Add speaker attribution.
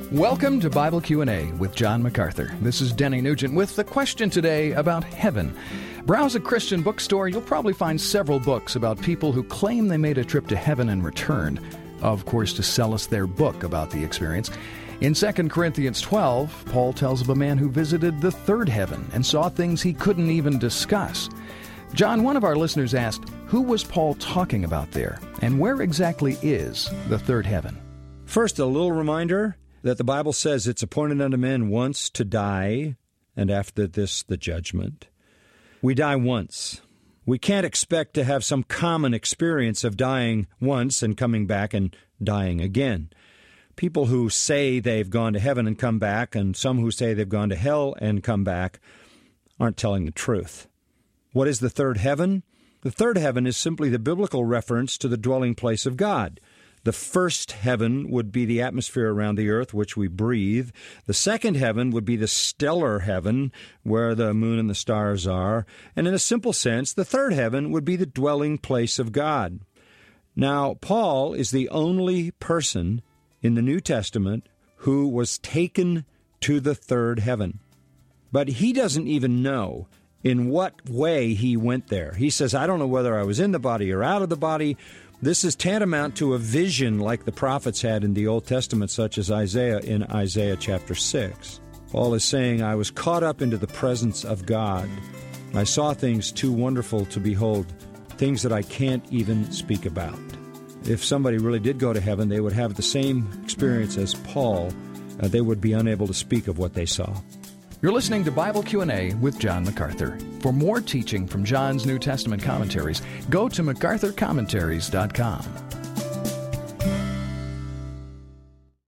Speaker 1: Welcome to Bible Q&A with John MacArthur. This is Denny Nugent with the question today about heaven. Browse a Christian bookstore, you'll probably find several books about people who claim they made a trip to heaven and returned, of course, to sell us their book about the experience. In 2 Corinthians 12, Paul tells of a man who visited the third heaven and saw things he couldn't even discuss. John, one of our listeners asked, who was Paul talking about there, and where exactly is the third heaven?
Speaker 2: First, a little reminder that the Bible says it's appointed unto men once to die, and after this the judgment. We die once. We can't expect to have some common experience of dying once and coming back and dying again. People who say they've gone to heaven and come back, and some who say they've gone to hell and come back, aren't telling the truth. What is the third heaven? The third heaven is simply the biblical reference to the dwelling place of God. The first heaven would be the atmosphere around the earth, which we breathe. The second heaven would be the stellar heaven, where the moon and the stars are. And in a simple sense, the third heaven would be the dwelling place of God. Now, Paul is the only person in the New Testament who was taken to the third heaven. But he doesn't even know in what way he went there. He says, I don't know whether I was in the body or out of the body. This is tantamount to a vision like the prophets had in the Old Testament, such as Isaiah in Isaiah chapter 6. Paul is saying, I was caught up into the presence of God. I saw things too wonderful to behold, things that I can't even speak about. If somebody really did go to heaven, they would have the same experience as Paul. They would be unable to speak of what they saw.
Speaker 1: You're listening to Bible Q&A with John MacArthur. For more teaching from John's New Testament commentaries, go to MacArthurCommentaries.com.